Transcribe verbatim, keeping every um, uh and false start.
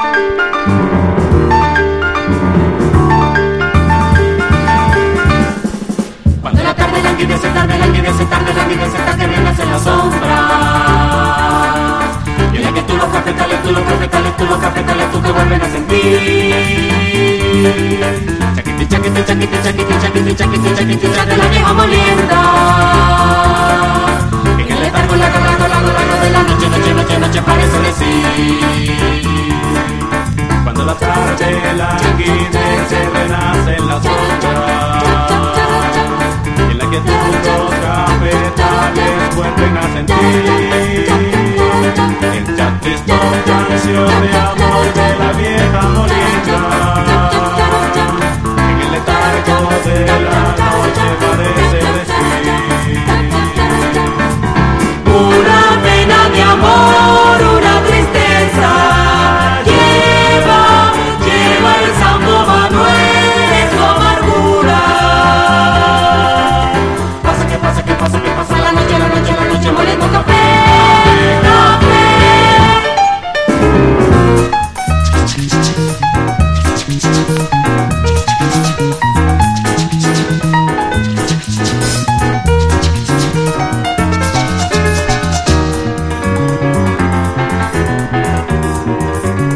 Cuando la tarde languidece, tarde languidece, tarde languidece, hasta que vienes en la sombra. Y en la que tú los cafetales, tú los cafetales, tú los cafetales, tú te vuelven a sentir. Chaquiti, chaquiti, chaquiti, chaquiti, chaquiti, chaquiti, chaquiti, de la vieja molienda. En el letargo largo, largo, largo, largo de la noche, noche, noche, noche parece decir. Cuando la tarde languidece, renace en la sombra. En la que todos los cafetales vuelven a sentir. El chat es tu canción de amor.